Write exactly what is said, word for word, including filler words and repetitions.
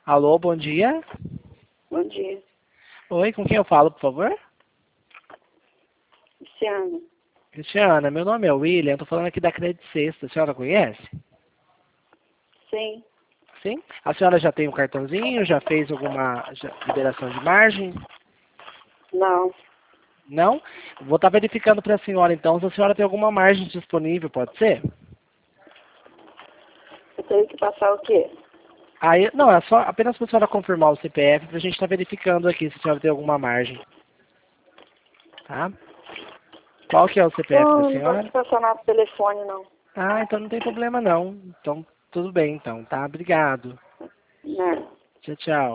Alô, bom dia. Bom dia. Oi, com quem eu falo, por favor? Luciana. Cristiana, meu nome é William, estou falando aqui da Credit Sexta. A senhora conhece? Sim. Sim? A senhora já tem um cartãozinho? Já fez alguma já- liberação de margem? Não. Não? Vou estar verificando para a senhora, então, se a senhora tem alguma margem disponível, pode ser? Eu tenho que passar o quê? Aí, não, é só apenas para a senhora confirmar o C P F para a gente estar verificando aqui se a senhora tem alguma margem. Tá? Qual que é o C P F da Não, não posso senhora? passar nada no telefone, não. Ah, então não tem problema não. Então, tudo bem então, tá? Obrigado. Não. Tchau, tchau.